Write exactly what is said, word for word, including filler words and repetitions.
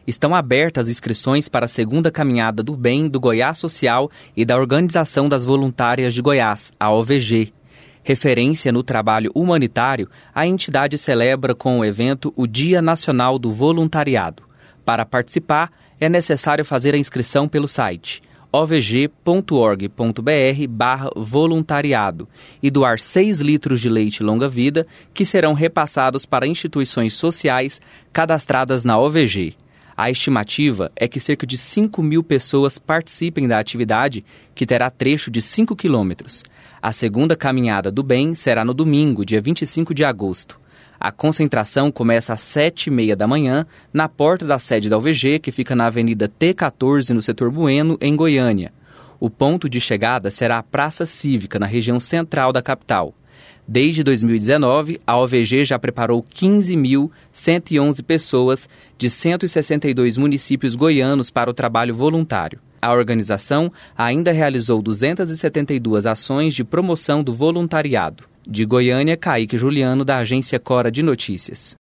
Estão abertas inscrições para a segunda caminhada do bem do Goiás Social e da Organização das Voluntárias de Goiás, a O V G. Referência no trabalho humanitário, a entidade celebra com o evento o Dia Nacional do Voluntariado. Para participar, é necessário fazer a inscrição pelo site o v g ponto org ponto b r barra voluntariado e doar seis litros de leite longa-vida que serão repassados para instituições sociais cadastradas na O V G. A estimativa é que cerca de cinco mil pessoas participem da atividade, que terá trecho de cinco quilômetros. A segunda caminhada do bem será no domingo, dia vinte e cinco de agosto. A concentração começa às sete e meia da manhã, na porta da sede da O V G, que fica na Avenida T quatorze, no setor Bueno, em Goiânia. O ponto de chegada será a Praça Cívica, na região central da capital. Desde dois mil e dezenove, a O V G já preparou quinze mil cento e onze pessoas de cento e sessenta e dois municípios goianos para o trabalho voluntário. A organização ainda realizou duzentas e setenta e duas ações de promoção do voluntariado. De Goiânia, Kaique Juliano, da agência Cora de Notícias.